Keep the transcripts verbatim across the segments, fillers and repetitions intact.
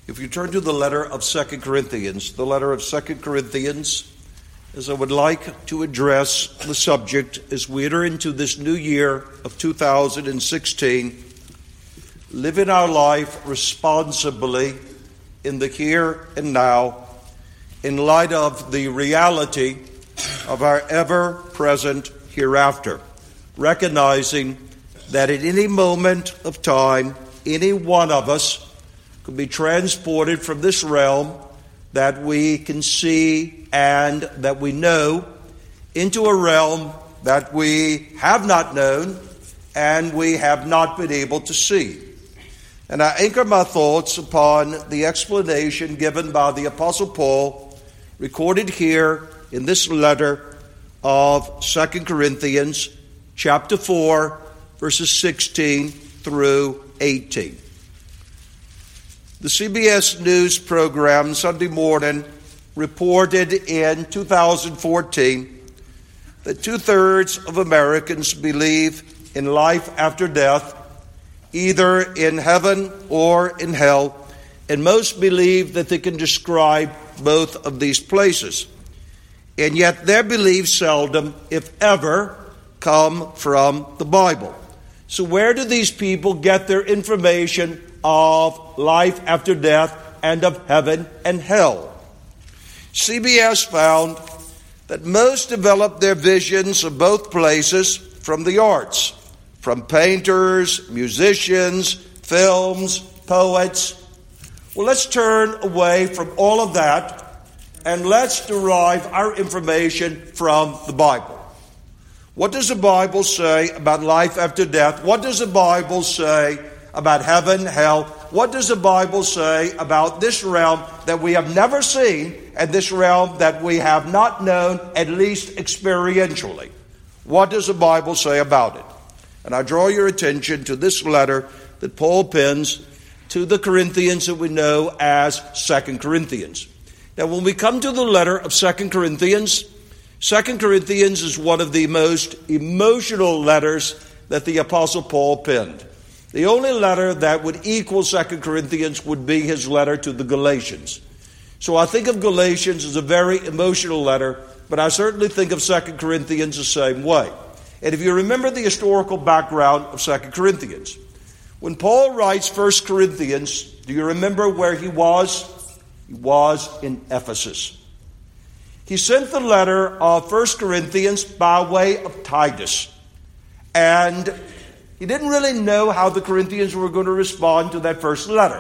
If you turn to the letter of Second Corinthians, the letter of Second Corinthians, as I would like to address the subject as we enter into this new year of two thousand sixteen, living our life responsibly in the here and now, in light of the reality of our ever-present hereafter, recognizing that at any moment of time, any one of us could be transported from this realm that we can see and that we know into a realm that we have not known and we have not been able to see. And I anchor my thoughts upon the explanation given by the Apostle Paul, recorded here in this letter of Second Corinthians, chapter four, verses sixteen through eighteen. The C B S News program Sunday morning reported in two thousand fourteen that two-thirds of Americans believe in life after death, either in heaven or in hell, and most believe that they can describe both of these places. And yet their beliefs seldom, if ever, come from the Bible. So where do these people get their information of life after death and of heaven and hell? C B S found that most develop their visions of both places from the arts, from painters, musicians, films, poets. Well, let's turn away from all of that and let's derive our information from the Bible. What does the Bible say about life after death? What does the Bible say about heaven, hell? What does the Bible say about this realm that we have never seen and this realm that we have not known, at least experientially? What does the Bible say about it? And I draw your attention to this letter that Paul pens to the Corinthians that we know as Second Corinthians. Now, when we come to the letter of Second Corinthians, Second Corinthians is one of the most emotional letters that the Apostle Paul penned. The only letter that would equal Second Corinthians would be his letter to the Galatians. So I think of Galatians as a very emotional letter, but I certainly think of Second Corinthians the same way. And if you remember the historical background of Second Corinthians, when Paul writes First Corinthians, do you remember where he was? He was in Ephesus. He sent the letter of First Corinthians by way of Titus. And he didn't really know how the Corinthians were going to respond to that first letter.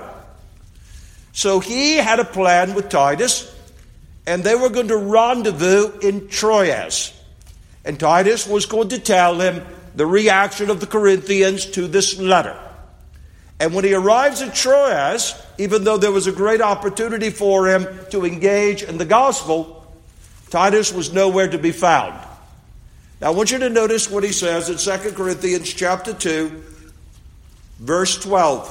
So he had a plan with Titus, and they were going to rendezvous in Troas. And Titus was going to tell him the reaction of the Corinthians to this letter. And when he arrives at Troas, even though there was a great opportunity for him to engage in the gospel, Titus was nowhere to be found. Now, I want you to notice what he says in Second Corinthians chapter two, verse twelve.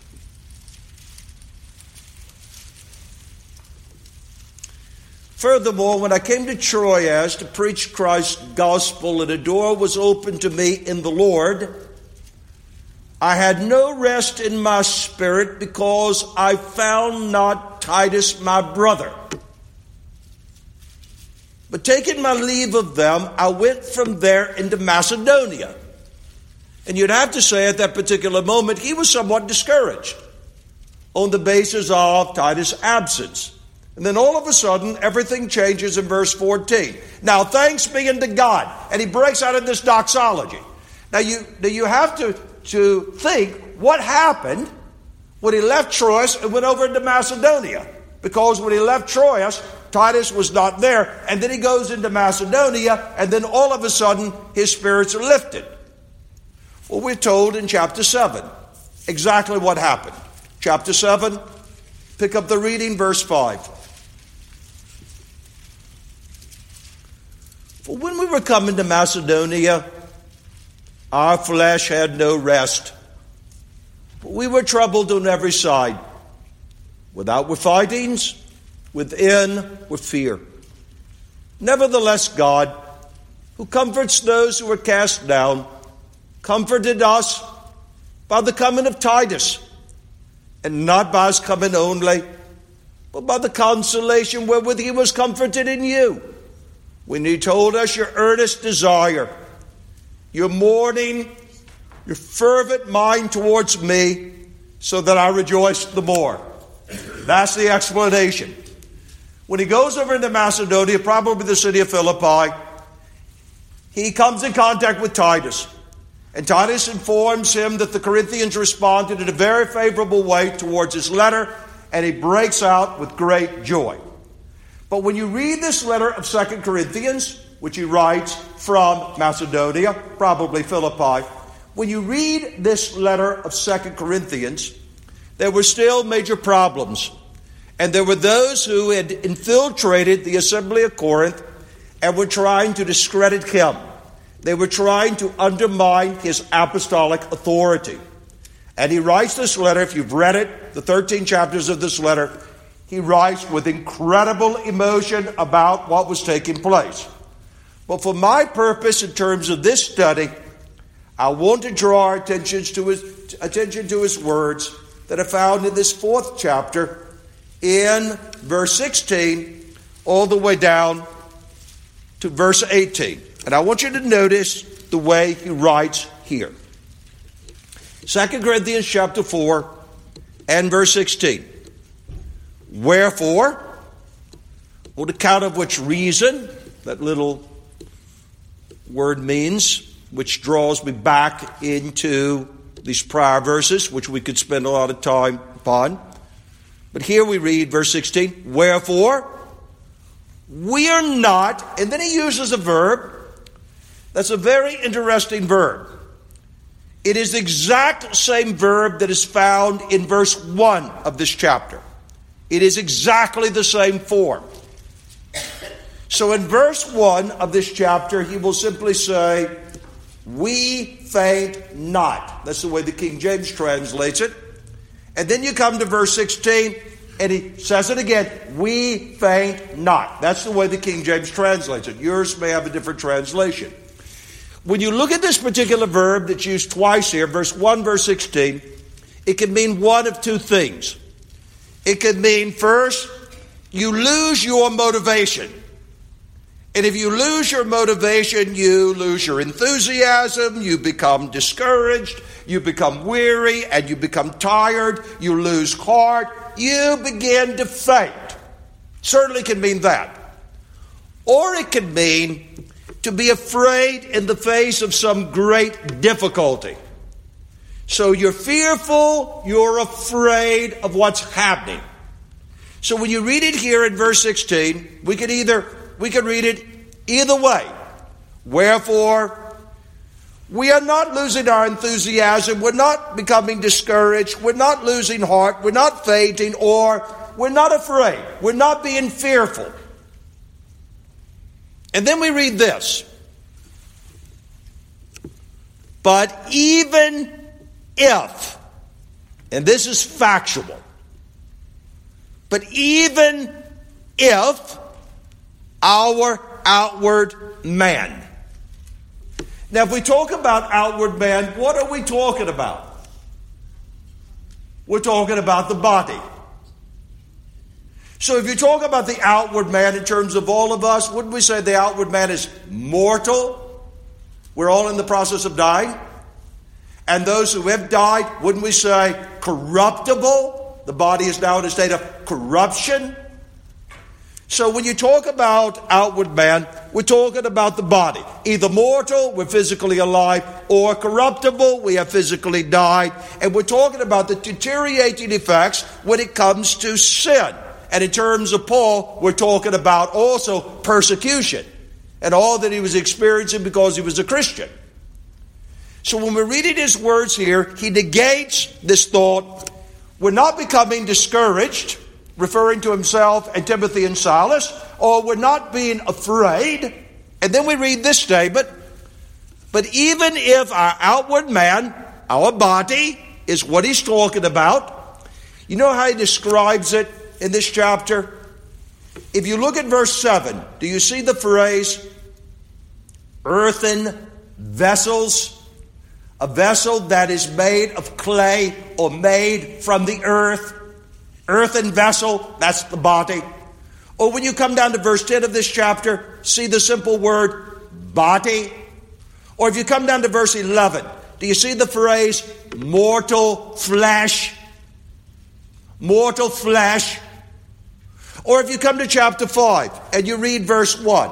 Furthermore, when I came to Troas to preach Christ's gospel and a door was opened to me in the Lord, I had no rest in my spirit because I found not Titus my brother. But taking my leave of them, I went from there into Macedonia. And you'd have to say at that particular moment, he was somewhat discouraged on the basis of Titus' absence. And then all of a sudden, everything changes in verse fourteen. Now, thanks be unto God. And he breaks out of this doxology. Now, you, now you have to, to think what happened when he left Troas and went over into Macedonia. Because when he left Troas, Titus was not there, and then he goes into Macedonia, and then all of a sudden his spirits are lifted. Well, we're told in chapter seven exactly what happened. Chapter seven, pick up the reading, verse five. For when we were coming to Macedonia, our flesh had no rest. But we were troubled on every side. Without were fightings, within were fear. Nevertheless, God, who comforts those who are cast down, comforted us by the coming of Titus, and not by his coming only, but by the consolation wherewith he was comforted in you, when he told us your earnest desire, your mourning, your fervent mind towards me, so that I rejoiced the more. That's the explanation. When he goes over into Macedonia, probably the city of Philippi, he comes in contact with Titus. And Titus informs him that the Corinthians responded in a very favorable way towards his letter, and he breaks out with great joy. But when you read this letter of Second Corinthians, which he writes from Macedonia, probably Philippi, when you read this letter of Second Corinthians, there were still major problems. And there were those who had infiltrated the assembly of Corinth and were trying to discredit him. They were trying to undermine his apostolic authority. And he writes this letter, if you've read it, the thirteen chapters of this letter, he writes with incredible emotion about what was taking place. But for my purpose in terms of this study, I want to draw our attention to his, attention to his words that are found in this fourth chapter in verse sixteen all the way down to verse eighteen. And I want you to notice the way he writes here. Second Corinthians chapter four and verse sixteen. Wherefore, on account of which reason, that little word means, which draws me back into these prior verses, which we could spend a lot of time upon. But here we read verse sixteen, wherefore, we are not, and then he uses a verb. That's a very interesting verb. It is the exact same verb that is found in verse one of this chapter. It is exactly the same form. So in verse one of this chapter, he will simply say, we faint not. That's the way the King James translates it. And then you come to verse sixteen, and he says it again, we faint not. That's the way the King James translates it. Yours may have a different translation. When you look at this particular verb that's used twice here, verse one, verse sixteen, it can mean one of two things. It could mean, first, you lose your motivation. And if you lose your motivation, you lose your enthusiasm, you become discouraged, you become weary, and you become tired, you lose heart, you begin to faint. Certainly can mean that. Or it can mean to be afraid in the face of some great difficulty. So you're fearful, you're afraid of what's happening. So when you read it here in verse sixteen, we could either we could read it either way. Wherefore, we are not losing our enthusiasm, we're not becoming discouraged, we're not losing heart, we're not fainting, or we're not afraid, we're not being fearful. And then we read this. But even if, and this is factual, but even if our outward man. Now, if we talk about outward man, what are we talking about? We're talking about the body. So if you talk about the outward man in terms of all of us, wouldn't we say the outward man is mortal? We're all in the process of dying. And those who have died, wouldn't we say corruptible? The body is now in a state of corruption. So when you talk about outward man, we're talking about the body. Either mortal, we're physically alive, or corruptible, we have physically died. And we're talking about the deteriorating effects when it comes to sin. And in terms of Paul, we're talking about also persecution and all that he was experiencing because he was a Christian. So when we're reading his words here, he negates this thought. We're not becoming discouraged, referring to himself and Timothy and Silas, or we're not being afraid. And then we read this statement, but even if our outward man, our body, is what he's talking about, you know how he describes it in this chapter? If you look at verse seven, do you see the phrase, earthen vessels? A vessel that is made of clay or made from the earth. Earthen vessel, that's the body. Or when you come down to verse ten of this chapter, see the simple word body. Or if you come down to verse eleven, do you see the phrase mortal flesh? Mortal flesh. Or if you come to chapter five and you read verse one,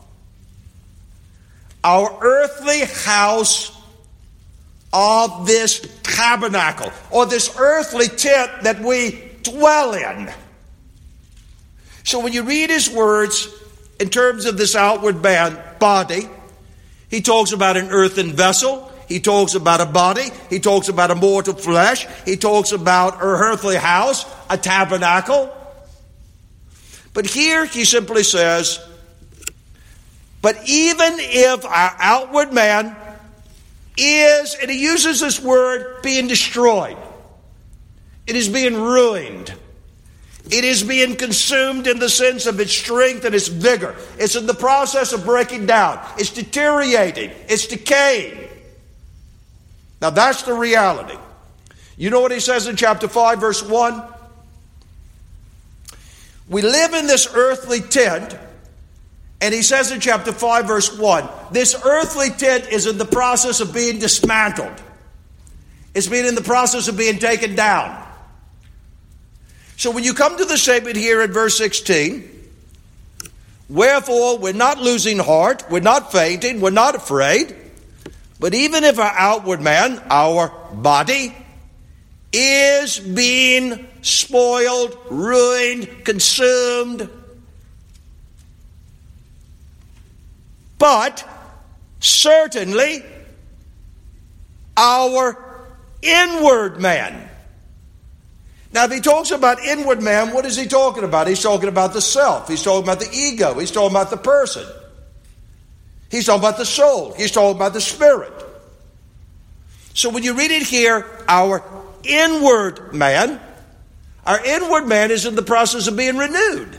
our earthly house of this tabernacle, or this earthly tent that we dwell in. So when you read his words in terms of this outward man, body, he talks about an earthen vessel, he talks about a body, he talks about a mortal flesh, he talks about an earthly house, a tabernacle. But here he simply says, but even if our outward man is, and he uses this word, being destroyed. It is being ruined. It is being consumed in the sense of its strength and its vigor. It's in the process of breaking down. It's deteriorating. It's decaying. Now that's the reality. You know what he says in chapter five, verse one? We live in this earthly tent. And he says in chapter five, verse one, this earthly tent is in the process of being dismantled. It's being in the process of being taken down. So when you come to the statement here in verse sixteen, wherefore we're not losing heart, we're not fainting, we're not afraid, but even if our outward man, our body, is being spoiled, ruined, consumed, but certainly our inward man. Now, if he talks about inward man, what is he talking about? He's talking about the self. He's talking about the ego. He's talking about the person. He's talking about the soul. He's talking about the spirit. So when you read it here, our inward man, our inward man is in the process of being renewed.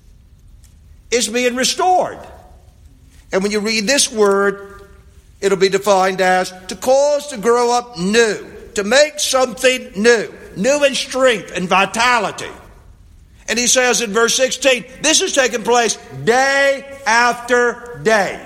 It's being restored. And when you read this word, it'll be defined as to cause to grow up new, to make something new, new in strength and vitality. And he says in verse sixteen, this is taking place day after day.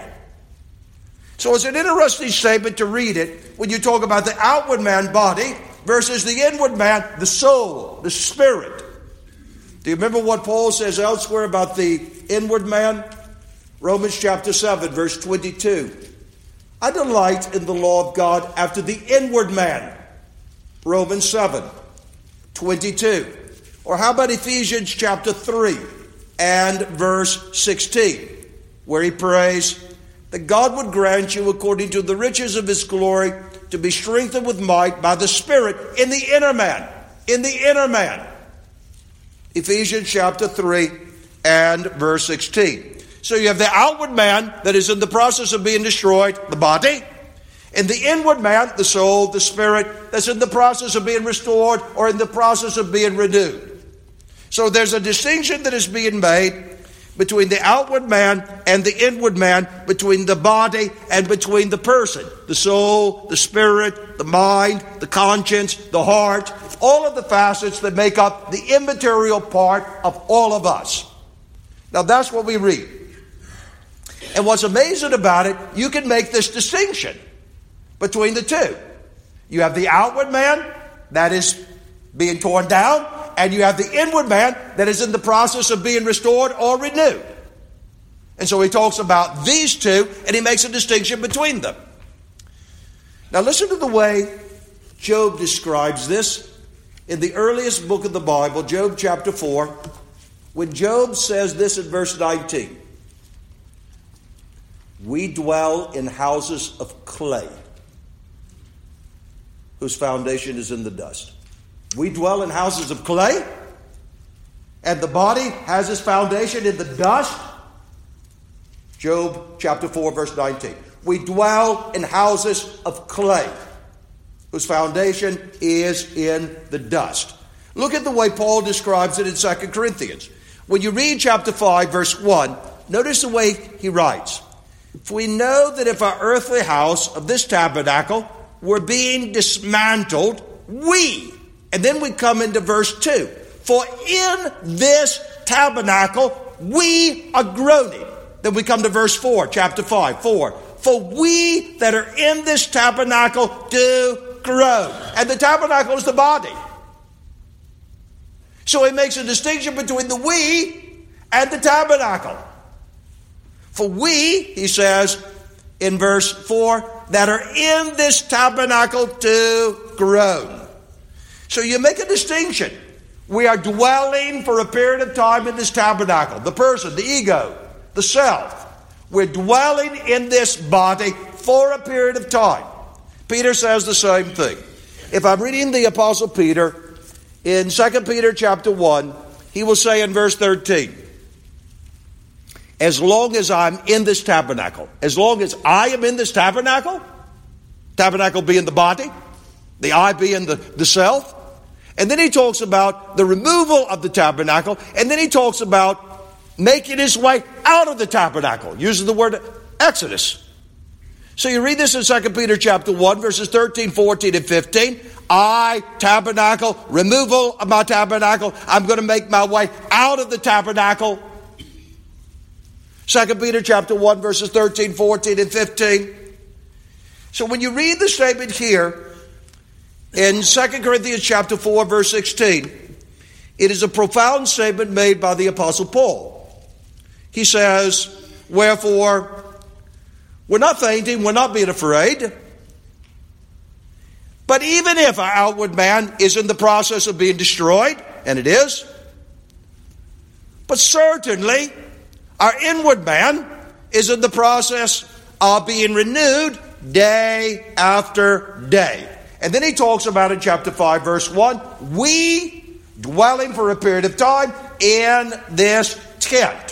So it's an interesting statement to read it when you talk about the outward man, body, versus the inward man, the soul, the spirit. Do you remember what Paul says elsewhere about the inward man? Romans chapter seven, verse twenty-two. I delight in the law of God after the inward man. Romans seven, twenty-two. Or how about Ephesians chapter three and verse sixteen, where he prays that God would grant you according to the riches of his glory to be strengthened with might by the Spirit in the inner man. In the inner man. Ephesians chapter three and verse sixteen. So you have the outward man that is in the process of being destroyed, the body, and the inward man, the soul, the spirit, that's in the process of being restored or in the process of being renewed. So there's a distinction that is being made between the outward man and the inward man, between the body and between the person, the soul, the spirit, the mind, the conscience, the heart, all of the facets that make up the immaterial part of all of us. Now that's what we read. And what's amazing about it, you can make this distinction between the two. You have the outward man that is being torn down, and you have the inward man that is in the process of being restored or renewed. And so he talks about these two, and he makes a distinction between them. Now listen to the way Job describes this in the earliest book of the Bible, Job chapter four, when Job says this in verse nineteen. We dwell in houses of clay, whose foundation is in the dust. We dwell in houses of clay, and the body has its foundation in the dust. Job chapter four, verse nineteen. We dwell in houses of clay, whose foundation is in the dust. Look at the way Paul describes it in Second Corinthians. When you read chapter five, verse one, notice the way he writes. For we know that if our earthly house of this tabernacle were being dismantled, we, and then we come into verse two. For in this tabernacle we are groaning. Then we come to verse four, chapter five, four. For we that are in this tabernacle do groan. And the tabernacle is the body. So he makes a distinction between the we and the tabernacle. For we, he says in verse four, that are in this tabernacle do groan. So you make a distinction. We are dwelling for a period of time in this tabernacle. The person, the ego, the self. We're dwelling in this body for a period of time. Peter says the same thing. If I'm reading the Apostle Peter in Second Peter chapter one, he will say in verse thirteen, as long as I'm in this tabernacle, as long as I am in this tabernacle, tabernacle being the body, the I being the, the self, and then he talks about the removal of the tabernacle, and then he talks about making his way out of the tabernacle, using the word Exodus. So you read this in Second Peter chapter one, verses thirteen, fourteen, and fifteen. I, tabernacle, removal of my tabernacle. I'm going to make my way out of the tabernacle. Second Peter chapter one, verses thirteen, fourteen, and fifteen. So when you read the statement here in Second Corinthians chapter four, verse sixteen, it is a profound statement made by the Apostle Paul. He says, wherefore, we're not fainting, we're not being afraid. But even if our outward man is in the process of being destroyed, and it is, but certainly our inward man is in the process of being renewed day after day. And then he talks about in chapter five, verse one, we dwelling for a period of time in this tent.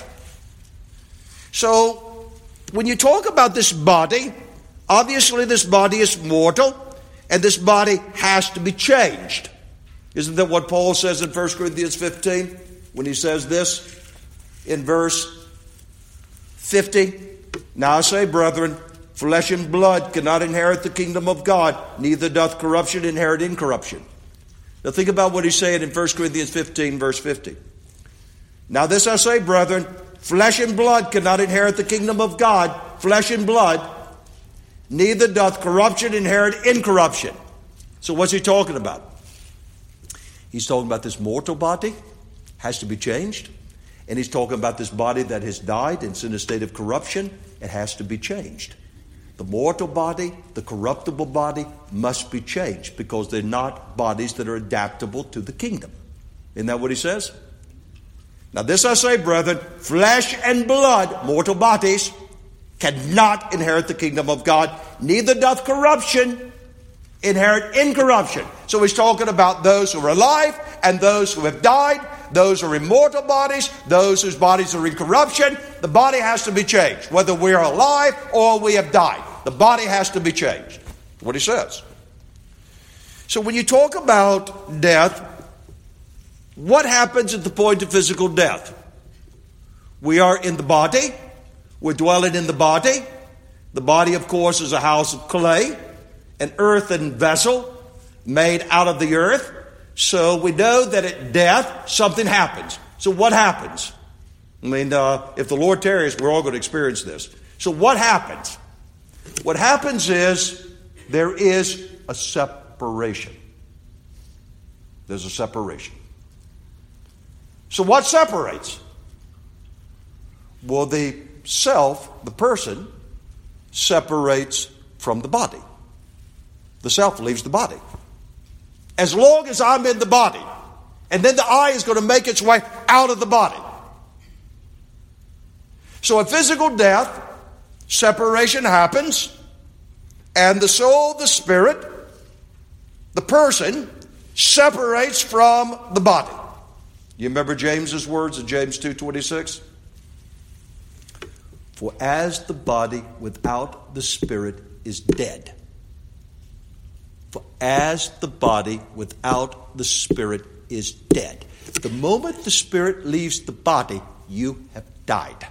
So when you talk about this body, obviously this body is mortal, and this body has to be changed. Isn't that what Paul says in First Corinthians fifteen when he says this in verse fifty? Now I say, brethren, flesh and blood cannot inherit the kingdom of God, neither doth corruption inherit incorruption. Now think about what he's saying in First Corinthians fifteen, verse fifty. Now this I say, brethren, flesh and blood cannot inherit the kingdom of God, flesh and blood, neither doth corruption inherit incorruption. So what's he talking about? He's talking about this mortal body has to be changed. And he's talking about this body that has died and it's in a state of corruption. It has to be changed. The mortal body, the corruptible body must be changed because they're not bodies that are adaptable to the kingdom. Isn't that what he says? Now this I say, brethren, flesh and blood, mortal bodies, cannot inherit the kingdom of God, neither doth corruption inherit incorruption. So he's talking about those who are alive and those who have died, those who are immortal bodies, those whose bodies are in corruption. The body has to be changed, whether we are alive or we have died. The body has to be changed. That's what he says. So when you talk about death, what happens at the point of physical death? We are in the body. We're dwelling in the body. The body, of course, is a house of clay, an earthen vessel made out of the earth. So we know that at death, something happens. So what happens? I mean, uh, if the Lord tarries, we're all going to experience this. So what happens? What happens is there is a separation. There's a separation. So what separates? Well, the self, the person, separates from the body. The self leaves the body. As long as I'm in the body, and then the I is going to make its way out of the body. So at physical death, separation happens, and the soul, the spirit, the person, separates from the body. You remember James's words in James two twenty-six? For as the body without the spirit is dead. For as the body without the spirit is dead. The moment the spirit leaves the body, you have died.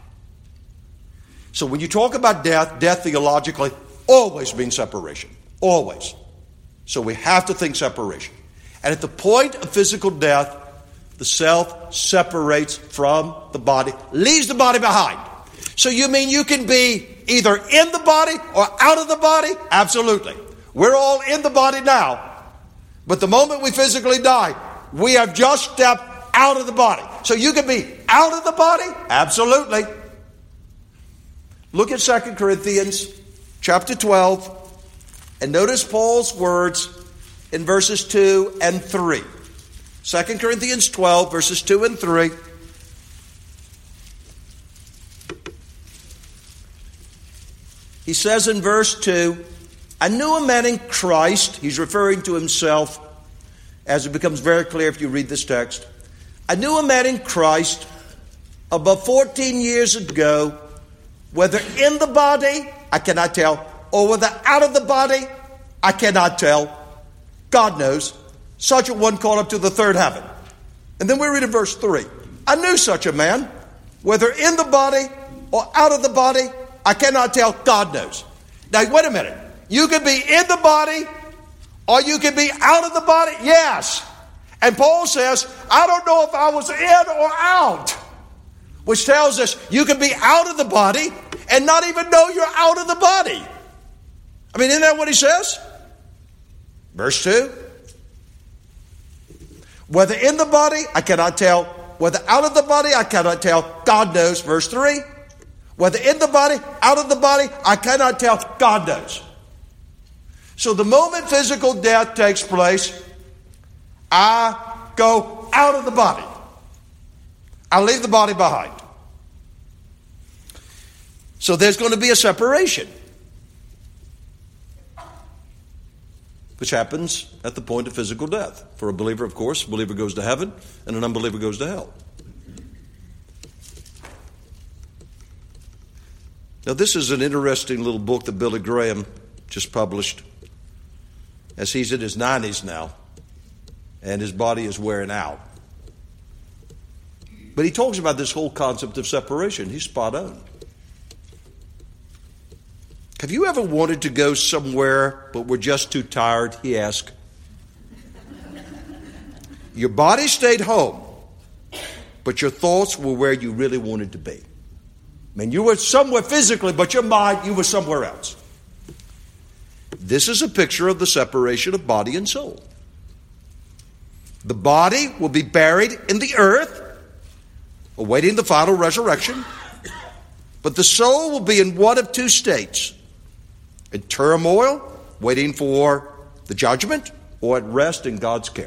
So when you talk about death, death theologically always means separation. Always. So we have to think separation. And at the point of physical death, the self separates from the body, leaves the body behind. So you mean you can be either in the body or out of the body? Absolutely. We're all in the body now. But the moment we physically die, we have just stepped out of the body. So you can be out of the body? Absolutely. Look at Second Corinthians chapter twelve and notice Paul's words in verses two and three. Second Corinthians twelve, verses two and three. He says in verse two, I knew a man in Christ. He's referring to himself, as it becomes very clear if you read this text. I knew a man in Christ about fourteen years ago, whether in the body, I cannot tell, or whether out of the body, I cannot tell. God knows. Such a one called up to the third heaven. And then we read in verse three. I knew such a man, whether in the body or out of the body, I cannot tell. God knows. Now, wait a minute. You can be in the body or you can be out of the body? Yes. And Paul says, I don't know if I was in or out. Which tells us you can be out of the body and not even know you're out of the body. I mean, isn't that what he says? Verse two. Whether in the body, I cannot tell. Whether out of the body, I cannot tell. God knows. Verse three. Whether in the body, out of the body, I cannot tell. God knows. So the moment physical death takes place, I go out of the body. I leave the body behind. So there's going to be a separation, which happens at the point of physical death. For a believer, of course, a believer goes to heaven and an unbeliever goes to hell. Now, this is an interesting little book that Billy Graham just published, as he's in his nineties now, and his body is wearing out. But he talks about this whole concept of separation. He's spot on. Have you ever wanted to go somewhere but were just too tired? He asked. Your body stayed home, but your thoughts were where you really wanted to be. I mean, you were somewhere physically, but your mind, you were somewhere else. This is a picture of the separation of body and soul. The body will be buried in the earth, awaiting the final resurrection. But the soul will be in one of two states. In turmoil, waiting for the judgment, or at rest in God's care.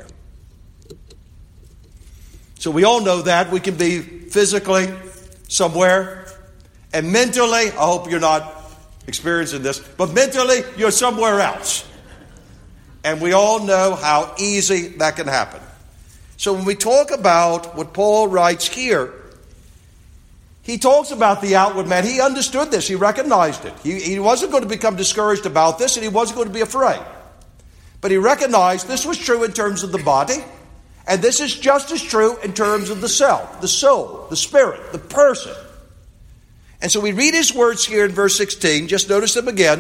So we all know that. We can be physically somewhere, and mentally, I hope you're not experiencing this, but mentally, you're somewhere else. And we all know how easy that can happen. So when we talk about what Paul writes here, he talks about the outward man. He understood this. He recognized it. He, he wasn't going to become discouraged about this, and he wasn't going to be afraid. But he recognized this was true in terms of the body, and this is just as true in terms of the self, the soul, the spirit, the person. And so we read his words here in verse sixteen. Just notice them again.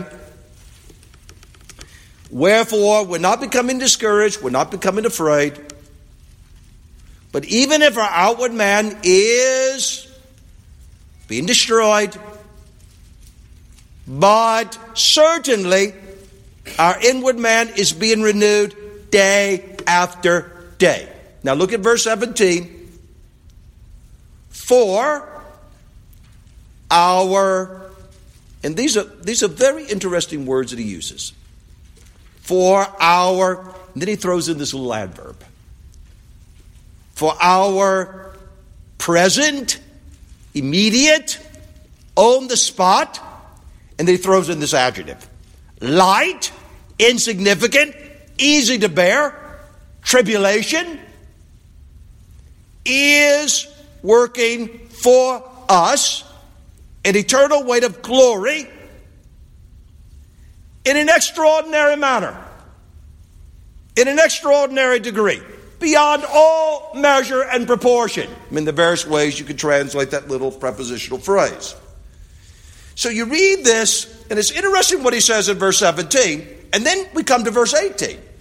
Wherefore, we're not becoming discouraged. We're not becoming afraid. But even if our outward man is being destroyed, but certainly our inward man is being renewed day after day. Now look at verse seventeen. For our, and these are these are very interesting words that he uses. For our, and then he throws in this little adverb. For our present, immediate, on the spot, and then he throws in this adjective. Light, insignificant, easy to bear, tribulation, is working for us an eternal weight of glory in an extraordinary manner, in an extraordinary degree, beyond all measure and proportion. I mean, the various ways you could translate that little prepositional phrase. So you read this, and it's interesting what he says in verse seventeen, and then we come to verse eighteen.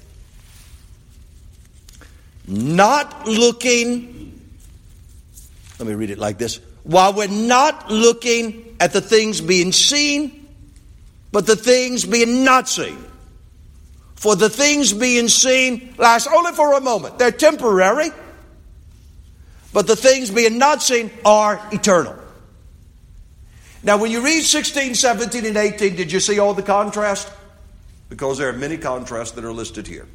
not looking, let me read it like this, while we're not looking at the things being seen, but the things being not seen. For the things being seen last only for a moment. They're temporary, but the things being not seen are eternal. Now, when you read sixteen, seventeen, and eighteen, did you see all the contrast? Because there are many contrasts that are listed here.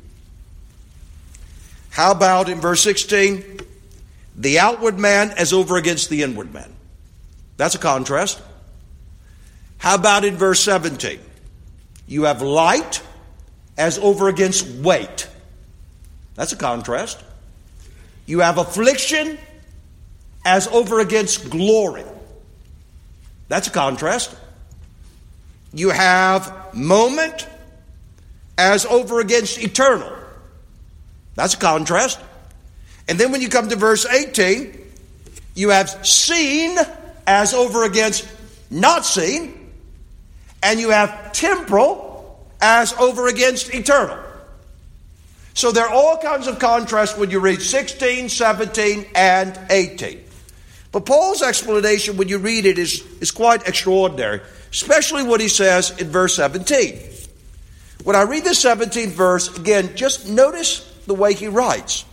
How about in verse sixteen? The outward man as over against the inward man. That's a contrast. How about in verse seventeen? You have light as over against weight. That's a contrast. You have affliction as over against glory. That's a contrast. You have moment as over against eternal. That's a contrast. And then when you come to verse eighteen, you have seen as over against not seen, and you have temporal as over against eternal. So there are all kinds of contrasts when you read sixteen, seventeen, and eighteen. But Paul's explanation when you read it is, is quite extraordinary, especially what he says in verse seventeen. When I read the seventeenth verse, again, just notice the way he writes.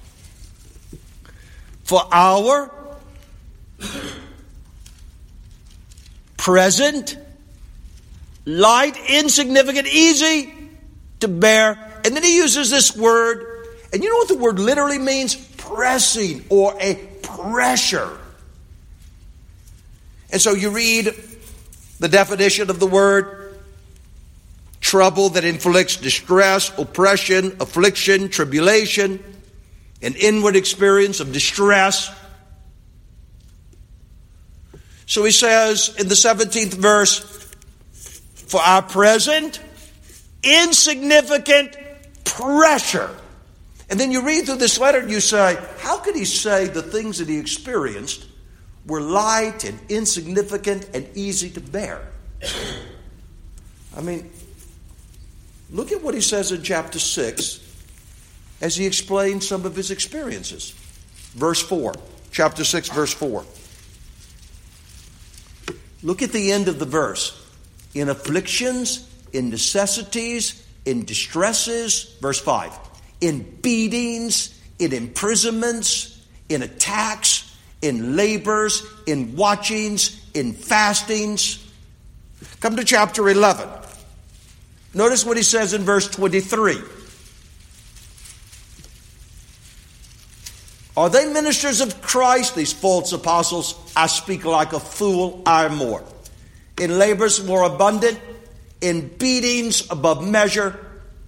For our present, light, insignificant, easy to bear. And then he uses this word, and you know what the word literally means? Pressing, or a pressure. And so you read the definition of the word: trouble that inflicts distress, oppression, affliction, tribulation, an inward experience of distress. So he says in the seventeenth verse, for our present insignificant pressure. And then you read through this letter and you say, how could he say the things that he experienced were light and insignificant and easy to bear? I mean, look at what he says in chapter six as he explains some of his experiences. Verse four, chapter six, verse four. Look at the end of the verse. In afflictions, in necessities, in distresses. Verse five. In beatings, in imprisonments, in attacks, in labors, in watchings, in fastings. Come to chapter eleven. Notice what he says in verse twenty-three. Are they ministers of Christ, these false apostles? I speak like a fool, I am more. In labors more abundant, in beatings above measure,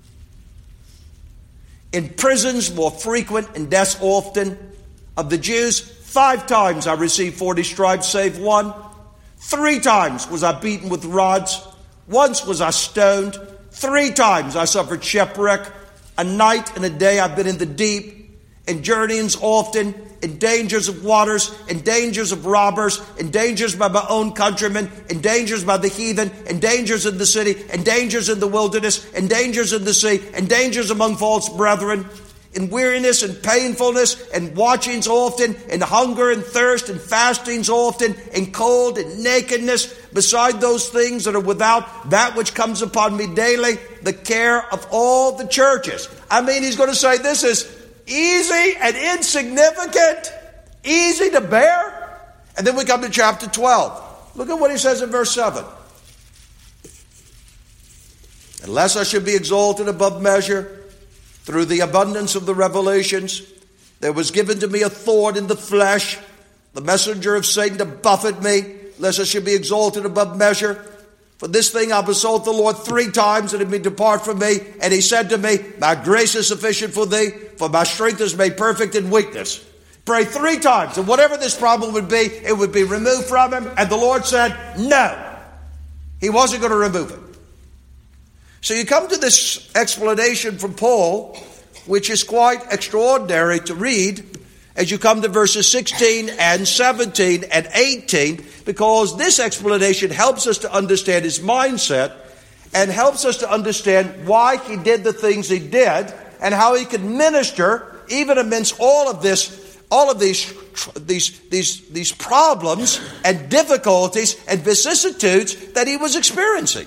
in prisons more frequent, and deaths often. Of the Jews, five times I received forty stripes, save one. Three times was I beaten with rods. Once was I stoned. Three times I suffered shipwreck. A night and a day I've been in the deep. In journeyings often, in dangers of waters, in dangers of robbers, in dangers by my own countrymen, in dangers by the heathen, in dangers in the city, in dangers in the wilderness, in dangers in the sea, in dangers among false brethren, in weariness and painfulness, and watchings often, in hunger and thirst, and fastings often, in cold and nakedness, beside those things that are without, that which comes upon me daily, the care of all the churches. I mean, he's going to say this is easy and insignificant, easy to bear. And then we come to chapter twelve. Look at what he says in verse seven. Unless I should be exalted above measure through the abundance of the revelations, there was given to me a thorn in the flesh, the messenger of Satan to buffet me, lest I should be exalted above measure. For this thing I besought the Lord three times that it may depart from me. And he said to me, my grace is sufficient for thee, for my strength is made perfect in weakness. Pray three times, and whatever this problem would be, it would be removed from him. And the Lord said, no. He wasn't going to remove it. So you come to this explanation from Paul, which is quite extraordinary to read, as you come to verses sixteen and seventeen and eighteen, because this explanation helps us to understand his mindset and helps us to understand why he did the things he did and how he could minister even amidst all of this, all of these, these, these, these problems and difficulties and vicissitudes that he was experiencing.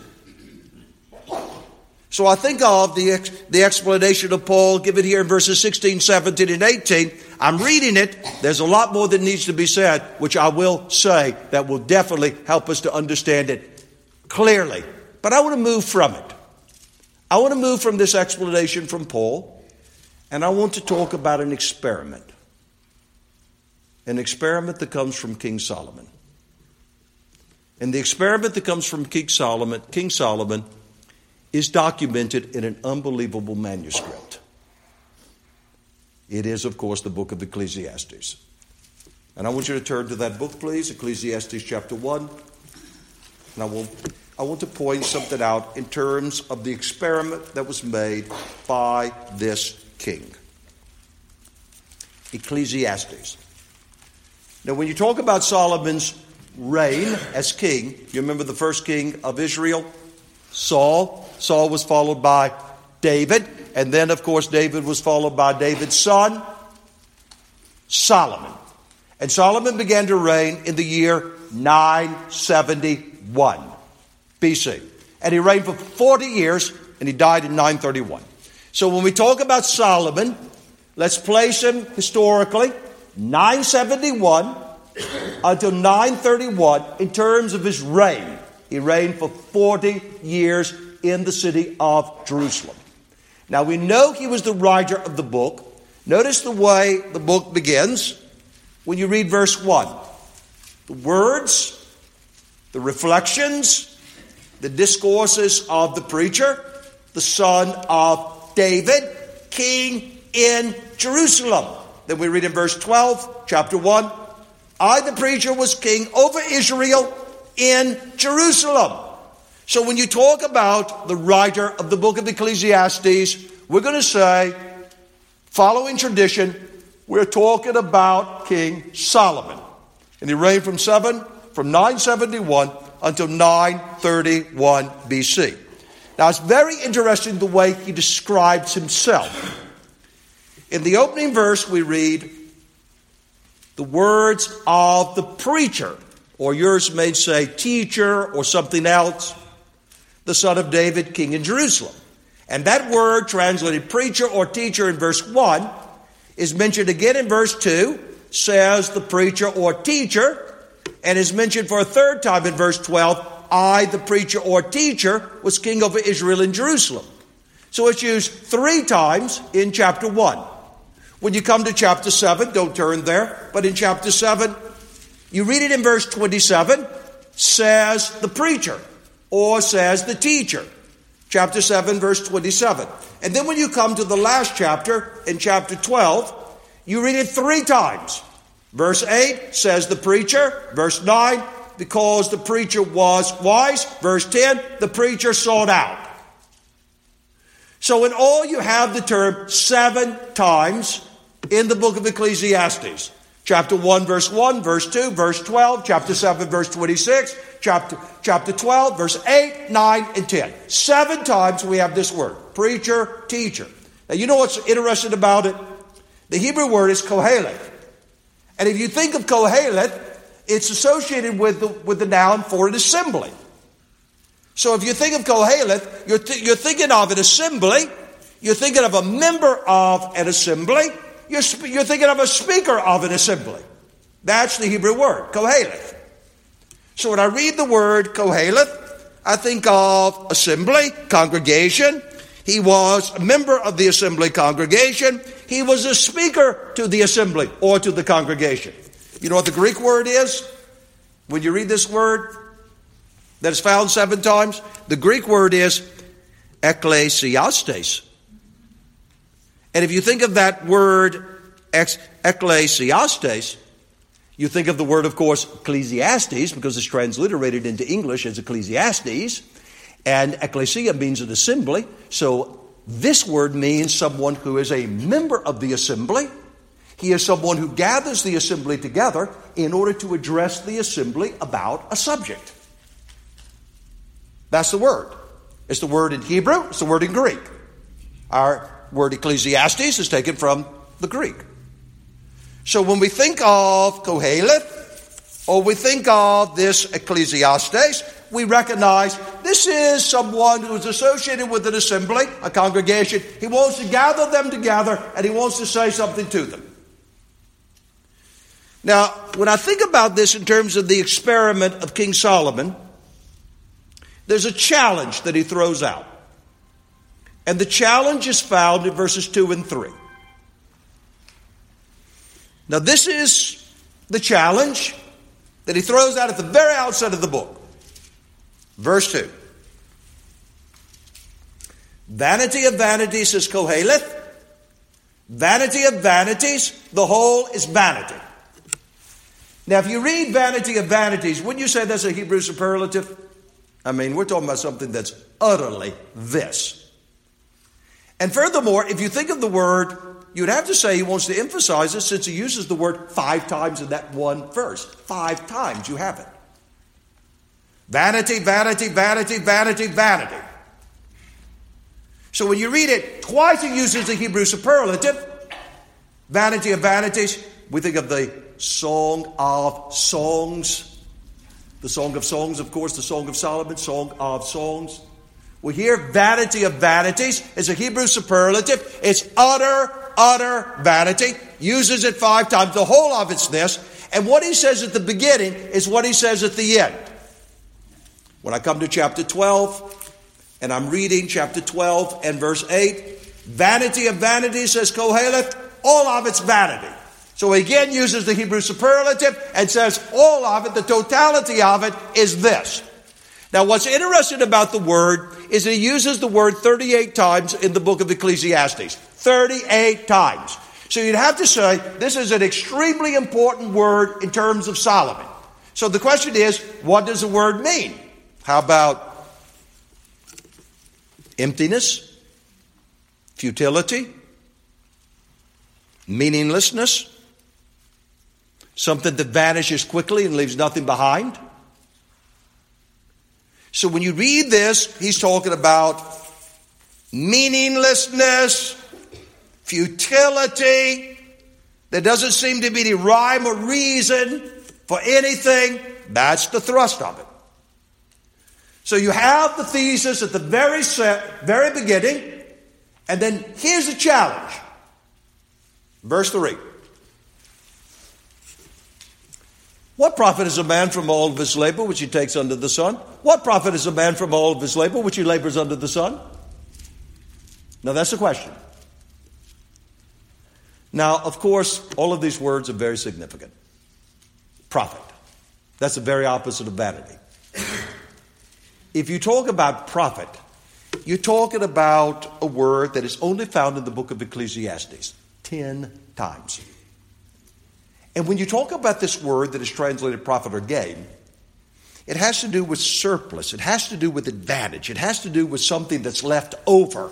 So I think of the, the explanation of Paul given here in verses sixteen, seventeen, and eighteen. I'm reading it. There's a lot more that needs to be said, which I will say that will definitely help us to understand it clearly. But I want to move from it. I want to move from this explanation from Paul, and I want to talk about an experiment. An experiment that comes from King Solomon. And the experiment that comes from King Solomon, King Solomon is documented in an unbelievable manuscript. It is, of course, the book of Ecclesiastes. And I want you to turn to that book, please, Ecclesiastes chapter one. And I will, I want to point something out in terms of the experiment that was made by this king. Ecclesiastes. Now, when you talk about Solomon's reign as king, you remember the first king of Israel, Saul. Saul was followed by David. And then, of course, David was followed by David's son, Solomon. And Solomon began to reign in the year nine seventy-one B C. And he reigned for forty years, and he died in nine thirty-one. So when we talk about Solomon, let's place him historically, nine seventy-one until nine thirty-one in terms of his reign. He reigned for forty years in the city of Jerusalem. Now we know he was the writer of the book. Notice the way the book begins when you read verse one. The words, the reflections, the discourses of the preacher, the son of David, king in Jerusalem. Then we read in verse twelve, chapter one, I, the preacher, was king over Israel in Jerusalem. So when you talk about the writer of the book of Ecclesiastes, we're going to say, following tradition, we're talking about King Solomon. And he reigned from seven, from nine seventy-one until nine thirty-one B C. Now it's very interesting the way he describes himself. In the opening verse we read the words of the preacher, or yours may say teacher or something else, the son of David, king in Jerusalem. And that word translated preacher or teacher in verse one is mentioned again in verse two, says the preacher or teacher, and is mentioned for a third time in verse twelve, I, the preacher or teacher, was king over Israel in Jerusalem. So it's used three times in chapter one. When you come to chapter seven, don't turn there, but in chapter seven, you read it in verse twenty-seven, says the preacher, or says the teacher. Chapter seven, verse twenty-seven. And then when you come to the last chapter, in chapter twelve, you read it three times. Verse eight says the preacher. Verse nine, because the preacher was wise. Verse ten, the preacher sought out. So in all you have the term seven times in the book of Ecclesiastes. Chapter one, verse one, verse two, verse twelve, chapter seven, verse twenty-six, chapter, chapter twelve, verse eight, nine, and ten. Seven times we have this word, preacher, teacher. Now you know what's interesting about it? The Hebrew word is koheleth. And if you think of koheleth, it's associated with the, with the noun for an assembly. So if you think of koheleth, you're, th- you're thinking of an assembly, you're thinking of a member of an assembly, You're, you're thinking of a speaker of an assembly. That's the Hebrew word, koheleth. So when I read the word koheleth, I think of assembly, congregation. He was a member of the assembly congregation. He was a speaker to the assembly or to the congregation. You know what the Greek word is? When you read this word that is found seven times, the Greek word is ekklesiastes. And if you think of that word ekklesiastes, you think of the word, of course, Ecclesiastes, because it's transliterated into English as Ecclesiastes. And ecclesia means an assembly. So this word means someone who is a member of the assembly. He is someone who gathers the assembly together in order to address the assembly about a subject. That's the word. It's the word in Hebrew. It's the word in Greek. Our word Ecclesiastes is taken from the Greek. So when we think of Koheleth, or we think of this Ecclesiastes, we recognize this is someone who is associated with an assembly, a congregation. He wants to gather them together, and he wants to say something to them. Now, when I think about this in terms of the experiment of King Solomon, there's a challenge that he throws out. And the challenge is found in verses two and three. Now, this is the challenge that he throws out at the very outset of the book. Verse two. Vanity of vanities, says Koheleth. Vanity of vanities, the whole is vanity. Now, if you read vanity of vanities, wouldn't you say that's a Hebrew superlative? I mean, we're talking about something that's utterly this. And furthermore, if you think of the word, you'd have to say he wants to emphasize it since he uses the word five times in that one verse. Five times you have it. Vanity, vanity, vanity, vanity, vanity. So when you read it, twice he uses the Hebrew superlative. Vanity of vanities. We think of the Song of Songs. The Song of Songs, of course, the Song of Solomon, Song of Songs. We hear vanity of vanities is a Hebrew superlative. It's utter, utter vanity. Uses it five times. The whole of it's this. And what he says at the beginning is what he says at the end. When I come to chapter twelve, and I'm reading chapter twelve and verse eight, vanity of vanities, says Koheleth, all of it's vanity. So he again uses the Hebrew superlative and says all of it, the totality of it is this. Now what's interesting about the word is that he uses the word thirty-eight times in the book of Ecclesiastes. thirty-eight times. So you'd have to say this is an extremely important word in terms of Solomon. So the question is, what does the word mean? How about emptiness, futility, meaninglessness, something that vanishes quickly and leaves nothing behind? So when you read this, he's talking about meaninglessness, futility. There doesn't seem to be any rhyme or reason for anything. That's the thrust of it. So you have the thesis at the very set, very beginning, and then here's the challenge. Verse three. What profit is a man from all of his labor which he takes under the sun? What profit is a man from all of his labor which he labors under the sun? Now that's the question. Now, of course, all of these words are very significant. Profit. That's the very opposite of vanity. If you talk about profit, you're talking about a word that is only found in the book of Ecclesiastes ten times. And when you talk about this word that is translated profit or gain, it has to do with surplus. It has to do with advantage. It has to do with something that's left over.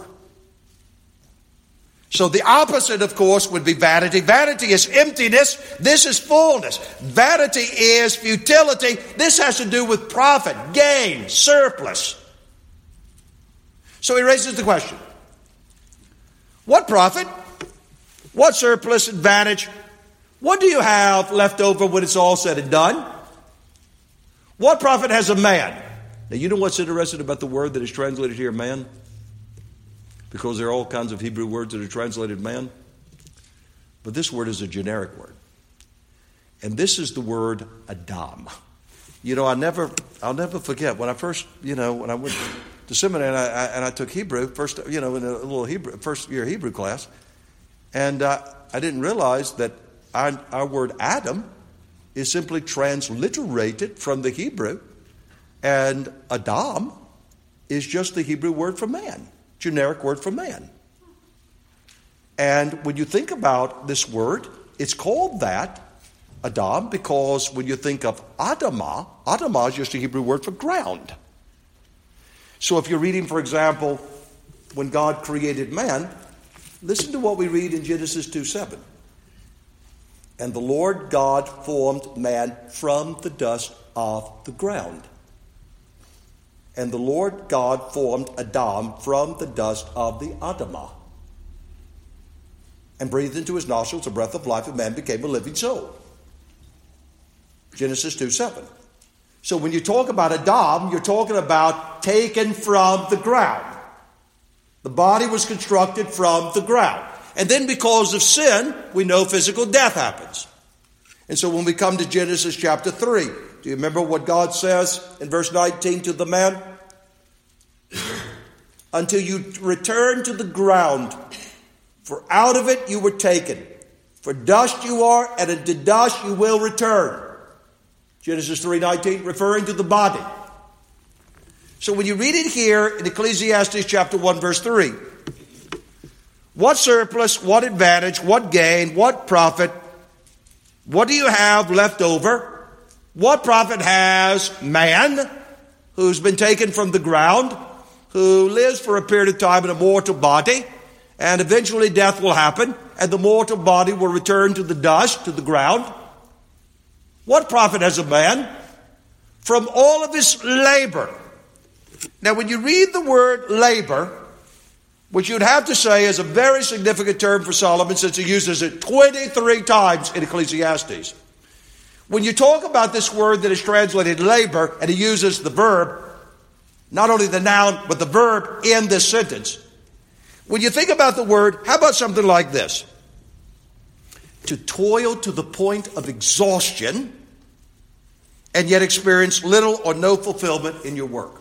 So the opposite, of course, would be vanity. Vanity is emptiness. This is fullness. Vanity is futility. This has to do with profit, gain, surplus. So he raises the question. What profit? What surplus, advantage? What do you have left over when it's all said and done? What profit has a man? Now, you know what's interesting about the word that is translated here, man? Because there are all kinds of Hebrew words that are translated man. But this word is a generic word. And this is the word Adam. You know, I never, I'll never forget when I first, you know, when I went to seminary and I, I, and I took Hebrew, first, you know, in a little Hebrew, first year Hebrew class. And uh, I didn't realize that our, our word Adam is simply transliterated from the Hebrew. And Adam is just the Hebrew word for man. Generic word for man. And when you think about this word, it's called that, Adam, because when you think of Adamah, Adamah is just a Hebrew word for ground. So if you're reading, for example, when God created man, listen to what we read in Genesis two seven. And the Lord God formed man from the dust of the ground. And the Lord God formed Adam from the dust of the Adamah. and breathed into his nostrils a breath of life, and man became a living soul. Genesis two seven. So when you talk about Adam, you're talking about taken from the ground. The body was constructed from the ground. And then because of sin, we know physical death happens. And so when we come to Genesis chapter three, do you remember what God says in verse nineteen to the man? Until you return to the ground, for out of it you were taken. For dust you are, and into dust you will return. Genesis three nineteen, referring to the body. So when you read it here in Ecclesiastes chapter one, verse three, what surplus, what advantage, what gain, what profit, what do you have left over? What profit has man who's been taken from the ground, who lives for a period of time in a mortal body, and eventually death will happen, and the mortal body will return to the dust, to the ground? What profit has a man from all of his labor? Now, when you read the word labor, which you'd have to say is a very significant term for Solomon, since he uses it twenty-three times in Ecclesiastes. When you talk about this word that is translated labor, and he uses the verb, not only the noun, but the verb in this sentence. When you think about the word, how about something like this? To toil to the point of exhaustion, and yet experience little or no fulfillment in your work.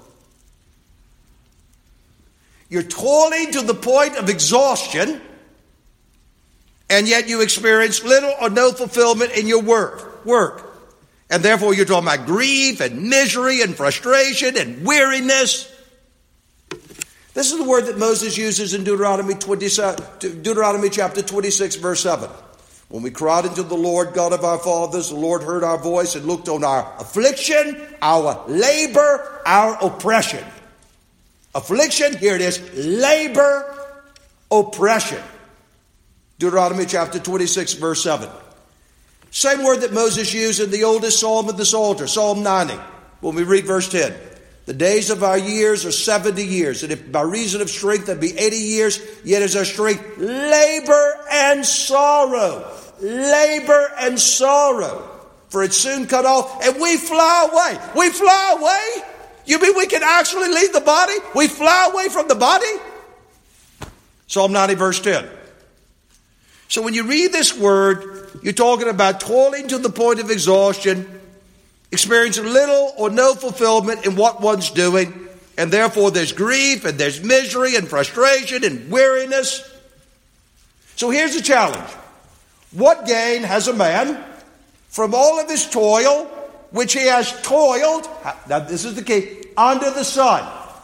You're toiling to the point of exhaustion, and yet you experience little or no fulfillment in your work. work. And therefore you're talking about grief and misery and frustration and weariness. This is the word that Moses uses in Deuteronomy twenty-seven, Deuteronomy chapter twenty-six, verse seven. When we cried unto the Lord God of our fathers, the Lord heard our voice and looked on our affliction, our labor, our oppression. Affliction, here it is, labor, oppression. Deuteronomy chapter twenty-six, verse seven. Same word that Moses used in the oldest psalm of the Psalter, Psalm ninety, when we read verse ten. The days of our years are seventy years, and if by reason of strength there be eighty years, yet is our strength labor and sorrow. Labor and sorrow. For it's soon cut off, and we fly away. We fly away? You mean we can actually leave the body? We fly away from the body? Psalm ninety, verse ten. So when you read this word, you're talking about toiling to the point of exhaustion, experiencing little or no fulfillment in what one's doing, and therefore there's grief and there's misery and frustration and weariness. So here's the challenge. What gain has a man from all of his toil, which he has toiled, now this is the key, under the sun?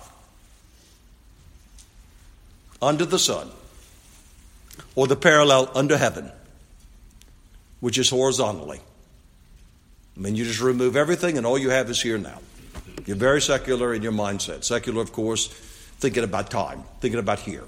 Under the sun. Or the parallel, under heaven, which is horizontally. I mean, you just remove everything and all you have is here now. You're very secular in your mindset. Secular, of course, thinking about time, thinking about here.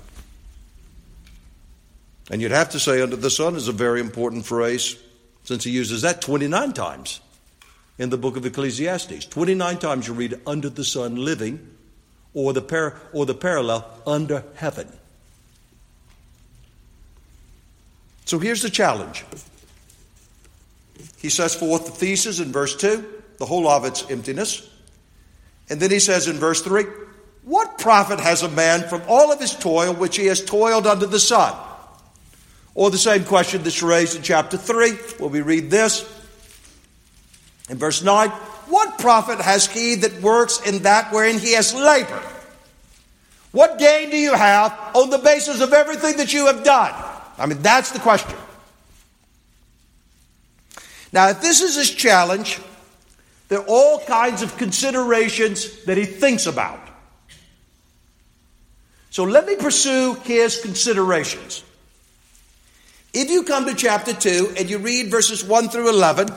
And you'd have to say under the sun is a very important phrase, since he uses that twenty-nine times in the book of Ecclesiastes. twenty-nine times you read under the sun living, or the par- or the parallel under heaven. So here's the challenge. He sets forth the thesis in verse two, the whole of its emptiness. And then he says in verse three, what profit has a man from all of his toil which he has toiled under the sun? Or the same question that's raised in chapter three, where we read this. In verse nine, what profit has he that works in that wherein he has labored? What gain do you have on the basis of everything that you have done? I mean, that's the question. Now, if this is his challenge, there are all kinds of considerations that he thinks about. So let me pursue his considerations. If you come to chapter two and you read verses one through eleven,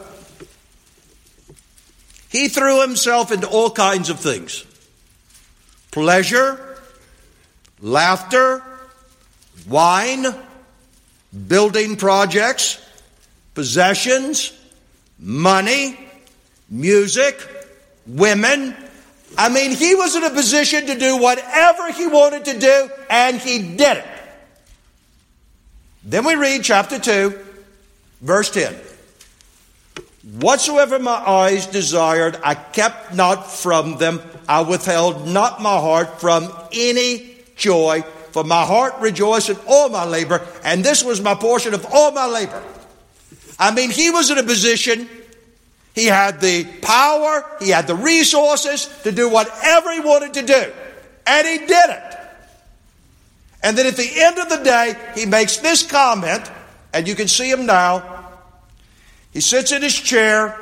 he threw himself into all kinds of things. Pleasure, laughter, wine, building projects, possessions, money, music, women. I mean, he was in a position to do whatever he wanted to do, and he did it. Then we read chapter two, verse ten. Whatsoever my eyes desired, I kept not from them. I withheld not my heart from any joy. For my heart rejoiced in all my labor, and this was my portion of all my labor. I mean, he was in a position, he had the power, he had the resources to do whatever he wanted to do. And he did it. And then at the end of the day, he makes this comment, and you can see him now. He sits in his chair.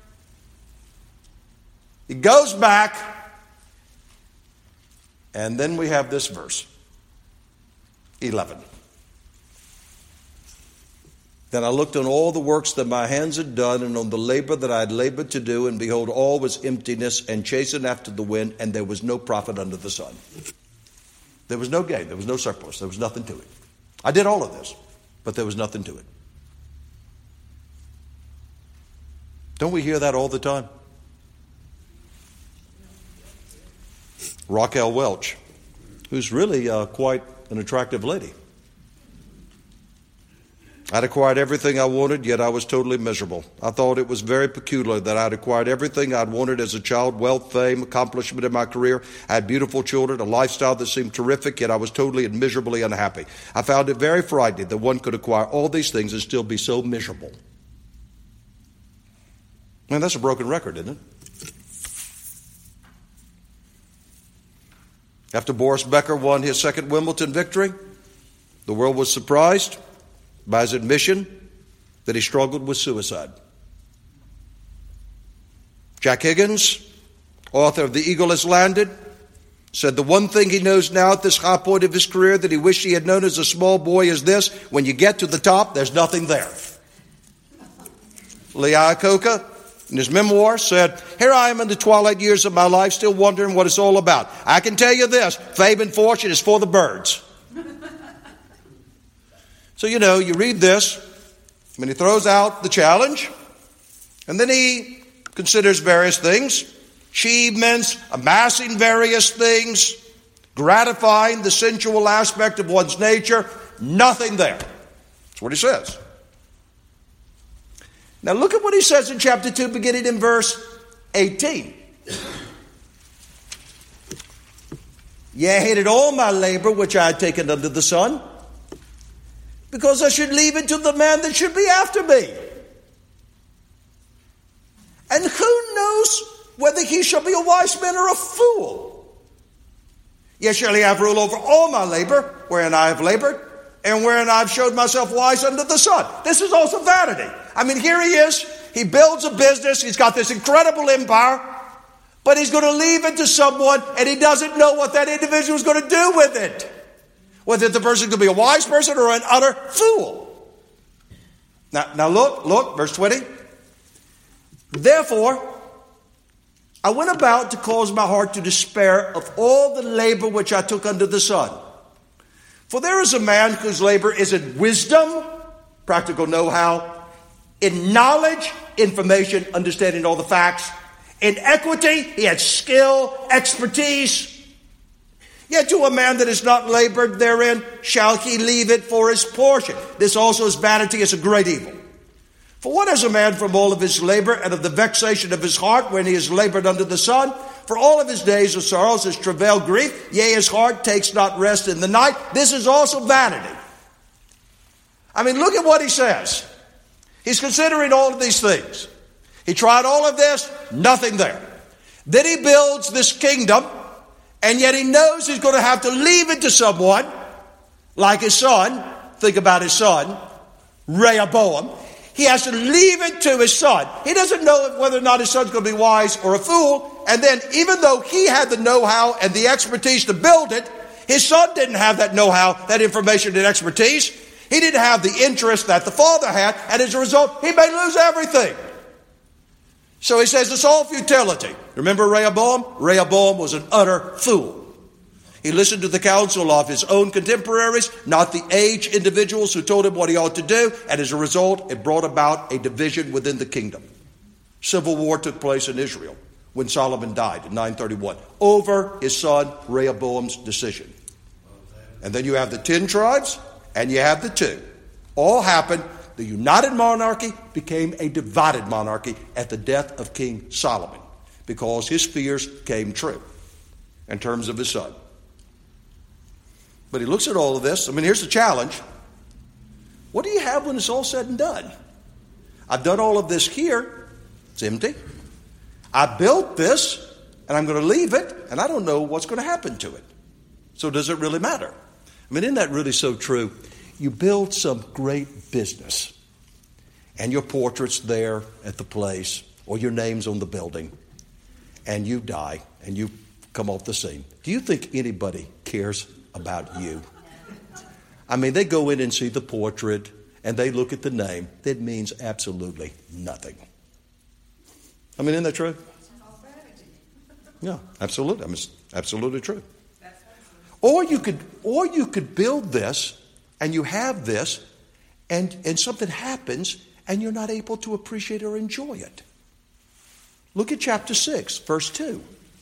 He goes back. And then we have this verse. eleven. Then I looked on all the works that my hands had done, and on the labor that I had labored to do, and behold, all was emptiness and chastened after the wind, and there was no profit under the sun. There was no gain. There was no surplus. There was nothing to it. I did all of this, but there was nothing to it. Don't we hear that all the time? Raquel Welch, who's really uh, quite an attractive lady. I'd acquired everything I wanted, yet I was totally miserable. I thought it was very peculiar that I'd acquired everything I'd wanted as a child: wealth, fame, accomplishment in my career. I had beautiful children, a lifestyle that seemed terrific, yet I was totally and miserably unhappy. I found it very frightening that one could acquire all these things and still be so miserable. Man, that's a broken record, isn't it? After Boris Becker won his second Wimbledon victory, the world was surprised by his admission that he struggled with suicide. Jack Higgins, author of The Eagle Has Landed, said the one thing he knows now at this high point of his career that he wished he had known as a small boy is this: when you get to the top, there's nothing there. Lee Iacocca, in his memoir, said, here I am in the twilight years of my life, still wondering what it's all about. I can tell you this: fame and fortune is for the birds. So, you know, you read this, and he throws out the challenge, and then he considers various things: achievements, amassing various things, gratifying the sensual aspect of one's nature. Nothing there. That's what he says. Now look at what he says in chapter two, beginning in verse eighteen. Yea, I hated all my labor which I had taken under the sun, because I should leave it to the man that should be after me. And who knows whether he shall be a wise man or a fool? Yet shall he have rule over all my labor, wherein I have labored, and wherein I have showed myself wise under the sun. This is also vanity. I mean, here he is. He builds a business. He's got this incredible empire, but he's going to leave it to someone, and he doesn't know what that individual is going to do with it. Whether the person could be a wise person or an utter fool. Now, now look, look, verse twenty. Therefore, I went about to cause my heart to despair of all the labor which I took under the sun. For there is a man whose labor is in wisdom, practical know-how, in knowledge, information, understanding all the facts, in equity, he had skill, expertise. Yet to a man that has not labored therein, shall he leave it for his portion. This also is vanity, is a great evil. For what is a man from all of his labor and of the vexation of his heart when he has labored under the sun? For all of his days of sorrows, his travail, grief, yea, his heart takes not rest in the night. This is also vanity. I mean, look at what he says. He's considering all of these things. He tried all of this, nothing there. Then he builds this kingdom, and yet he knows he's going to have to leave it to someone like his son. Think about his son, Rehoboam. He has to leave it to his son. He doesn't know whether or not his son's going to be wise or a fool. And then even though he had the know-how and the expertise to build it, his son didn't have that know-how, that information and expertise. He didn't have the interest that the father had. And as a result, he may lose everything. So he says it's all futility. Remember Rehoboam? Rehoboam was an utter fool. He listened to the counsel of his own contemporaries, not the aged individuals who told him what he ought to do. And as a result, it brought about a division within the kingdom. Civil war took place in Israel when Solomon died in nine thirty-one over his son Rehoboam's decision. And then you have the ten tribes and you have the two. All happened. The united monarchy became a divided monarchy at the death of King Solomon because his fears came true in terms of his son. But he looks at all of this. I mean, here's the challenge. What do you have when it's all said and done? I've done all of this here. It's empty. I built this, and I'm going to leave it, and I don't know what's going to happen to it. So does it really matter? I mean, isn't that really so true? You build some great business, and your portrait's there at the place, or your name's on the building, and you die, and you come off the scene. Do you think anybody cares about you? I mean, they go in and see the portrait, and they look at the name. That means absolutely nothing. I mean, isn't that true? Yeah, absolutely. I mean, it's absolutely true. Or you could, or you could build this, and you have this, and, and something happens, and you're not able to appreciate or enjoy it. Look at chapter six, verse two.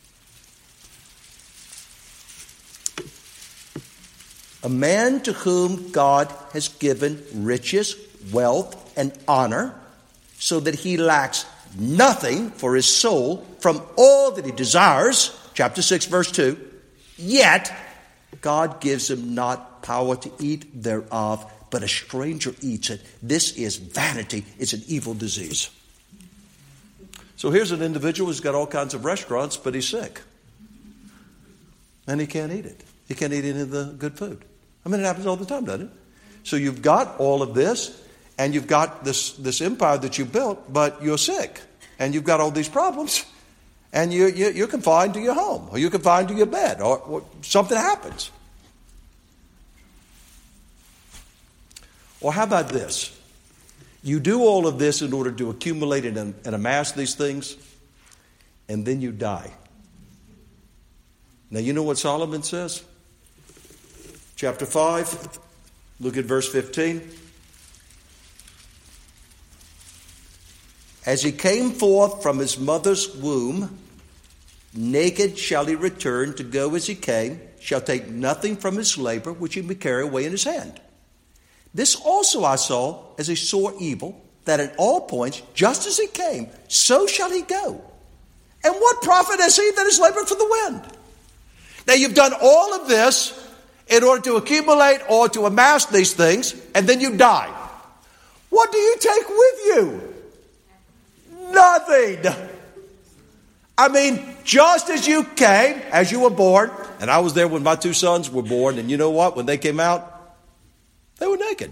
A man to whom God has given riches, wealth, and honor, so that he lacks nothing for his soul from all that he desires, chapter six, verse two, yet God gives him not power to eat thereof, but a stranger eats it. This is vanity. It's an evil disease. So here's an individual who's got all kinds of restaurants, but he's sick. And he can't eat it. He can't eat any of the good food. I mean, it happens all the time, doesn't it? So you've got all of this, and you've got this, this empire that you built, but you're sick. And you've got all these problems. And you, you, you're confined to your home, or you're confined to your bed, or, or something happens. Or how about this? You do all of this in order to accumulate and, and amass these things, and then you die. Now, you know what Solomon says? Chapter five, look at verse fifteen. As he came forth from his mother's womb, naked shall he return to go as he came, shall take nothing from his labor, which he may carry away in his hand. This also I saw as a sore evil, that at all points, just as he came, so shall he go. And what profit has he that has labored for the wind? Now you've done all of this in order to accumulate or to amass these things, and then you die. What do you take with you? Nothing. I mean, just as you came, as you were born, and I was there when my two sons were born, and you know what? When they came out, they were naked.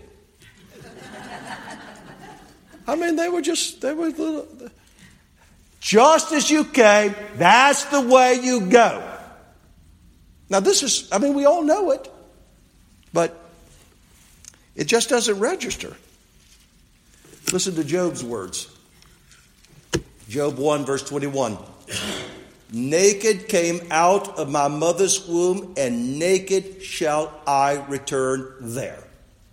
I mean, they were just, they were little, just as you came, that's the way you go. Now this is, I mean, we all know it, but it just doesn't register. Listen to Job's words. Job one, verse twenty-one. Naked came out of my mother's womb, and naked shall I return there.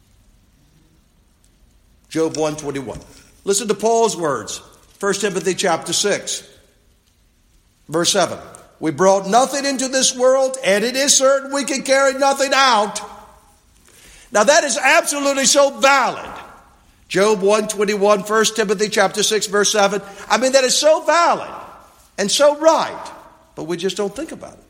Job one twenty-one. Listen to Paul's words. First Timothy chapter six, verse seven. We brought nothing into this world, and it is certain we can carry nothing out. Now that is absolutely so valid. Job one twenty-one, First Timothy chapter six, verse seven. I mean, that is so valid and so right, but we just don't think about it.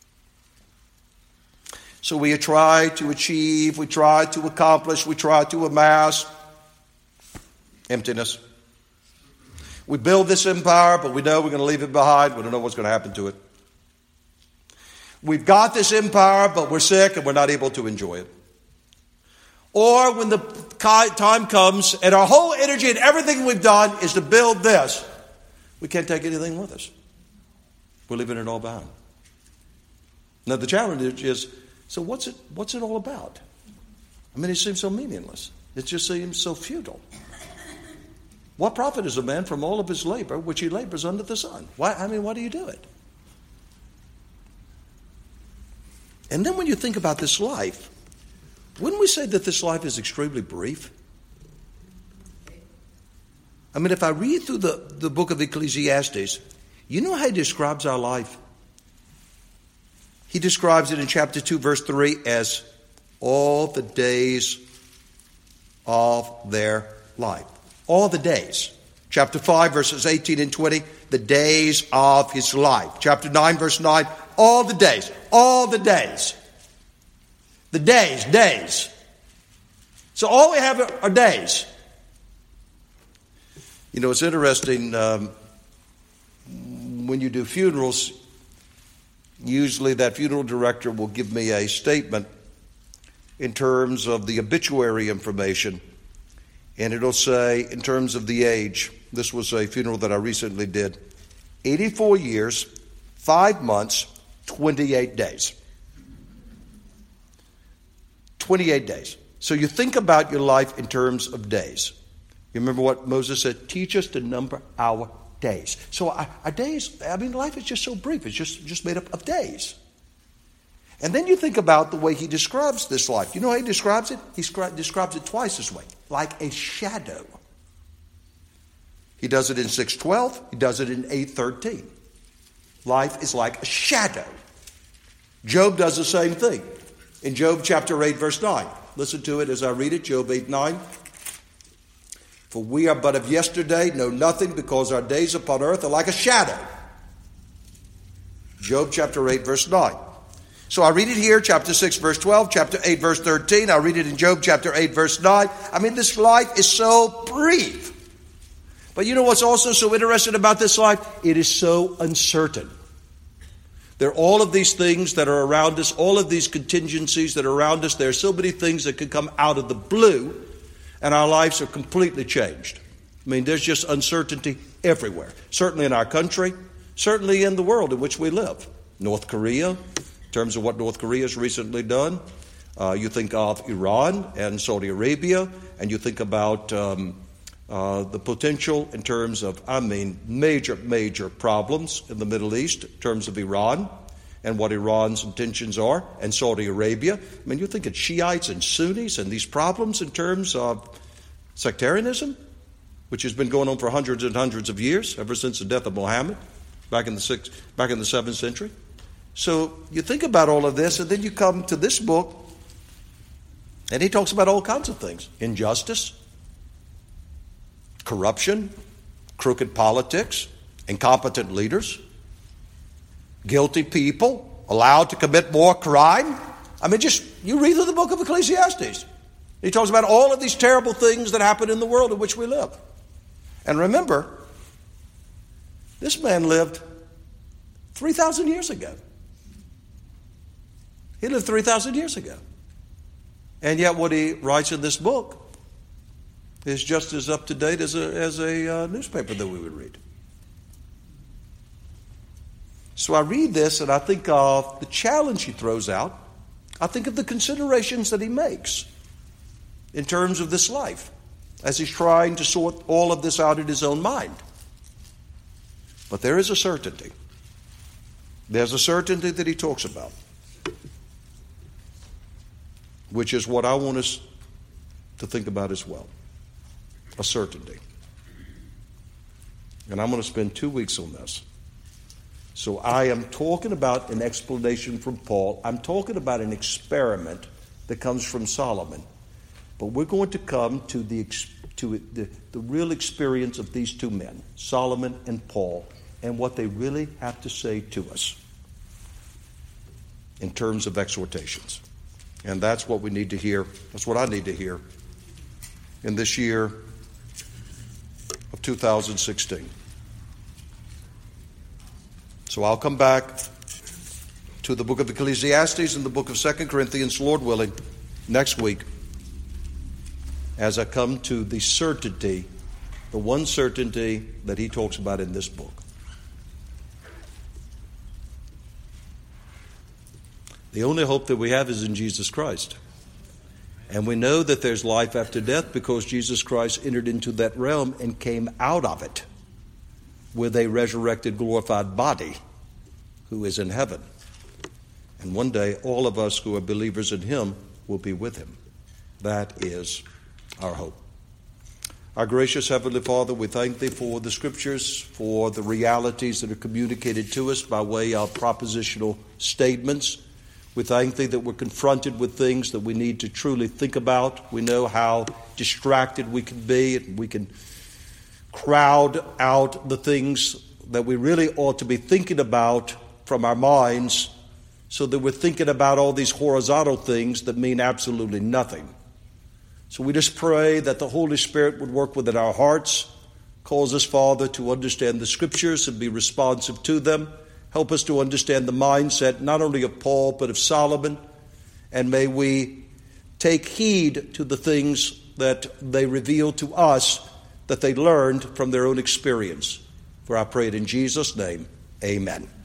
So we try to achieve, we try to accomplish, we try to amass. Emptiness. We build this empire, but we know we're going to leave it behind. We don't know what's going to happen to it. We've got this empire, but we're sick and we're not able to enjoy it. Or when the time comes and our whole energy and everything we've done is to build this, we can't take anything with us. We're leaving it all behind. Now the challenge is, so what's it, what's it all about? I mean, it seems so meaningless. It just seems so futile. What profit is a man from all of his labor, which he labors under the sun? Why? I mean, why do you do it? And then when you think about this life, wouldn't we say that this life is extremely brief? I mean, if I read through the, the book of Ecclesiastes, you know how he describes our life? He describes it in chapter two, verse three as all the days of their life. All the days. Chapter five, verses eighteen and twenty, the days of his life. Chapter nine, verse nine, all the days. All the days. The days, days. So all we have are days. You know, it's interesting, um, when you do funerals, usually that funeral director will give me a statement in terms of the obituary information. And it'll say, in terms of the age, this was a funeral that I recently did, eighty-four years, five months, twenty-eight days. twenty-eight days. So you think about your life in terms of days. You remember what Moses said? Teach us to number our days. So our, our days, I mean, life is just so brief. It's just, just made up of days. And then you think about the way he describes this life. You know how he describes it? He scri- describes it twice this way, like a shadow. He does it in six twelve. He does it in eight thirteen. Life is like a shadow. Job does the same thing. In Job chapter eight, verse nine. Listen to it as I read it, Job eight nine. For we are but of yesterday, know nothing, because our days upon earth are like a shadow. Job chapter eight, verse nine. So I read it here, chapter six, verse twelve, chapter eight, verse thirteen. I read it in Job chapter eight, verse nine. I mean, this life is so brief. But you know what's also so interesting about this life? It is so uncertain. There are all of these things that are around us, all of these contingencies that are around us. There are so many things that could come out of the blue, and our lives are completely changed. I mean, there's just uncertainty everywhere. Certainly in our country, certainly in the world in which we live. North Korea, in terms of what North Korea has recently done. Uh, you think of Iran and Saudi Arabia, and you think about um, uh, the potential in terms of, I mean, major, major problems in the Middle East in terms of Iran and what Iran's intentions are, and Saudi Arabia. I mean, you think of Shiites and Sunnis and these problems in terms of sectarianism, which has been going on for hundreds and hundreds of years, ever since the death of Muhammad back in the sixth, back in the seventh century. So you think about all of this, and then you come to this book, and he talks about all kinds of things. Injustice, corruption, crooked politics, incompetent leaders, guilty people allowed to commit more crime. I mean, just, you read through the book of Ecclesiastes. He talks about all of these terrible things that happen in the world in which we live. And remember, this man lived three thousand years ago. He lived three thousand years ago. And yet what he writes in this book is just as up to date as a, as a uh, newspaper that we would read. So I read this and I think of the challenge he throws out. I think of the considerations that he makes in terms of this life as he's trying to sort all of this out in his own mind. But there is a certainty. There's a certainty that he talks about, which is what I want us to think about as well. A certainty. And I'm going to spend two weeks on this. So I am talking about an explanation from Paul. I'm talking about an experiment that comes from Solomon. But we're going to come to the to the, the real experience of these two men, Solomon and Paul, and what they really have to say to us in terms of exhortations. And that's what we need to hear. That's what I need to hear in this year of two thousand sixteen. So I'll come back to the book of Ecclesiastes and the book of Second Corinthians, Lord willing, next week, as I come to the certainty, the one certainty that he talks about in this book. The only hope that we have is in Jesus Christ. And we know that there's life after death because Jesus Christ entered into that realm and came out of it with a resurrected, glorified body who is in heaven. And one day, all of us who are believers in him will be with him. That is our hope. Our gracious Heavenly Father, we thank thee for the scriptures, for the realities that are communicated to us by way of propositional statements. We thank thee that we're confronted with things that we need to truly think about. We know how distracted we can be, and we can crowd out the things that we really ought to be thinking about from our minds, so that we're thinking about all these horizontal things that mean absolutely nothing. So we just pray that the Holy Spirit would work within our hearts, cause us, Father, to understand the Scriptures and be responsive to them. Help us to understand the mindset not only of Paul but of Solomon, and may we take heed to the things that they reveal to us that they learned from their own experience. For I pray it in Jesus' name, amen.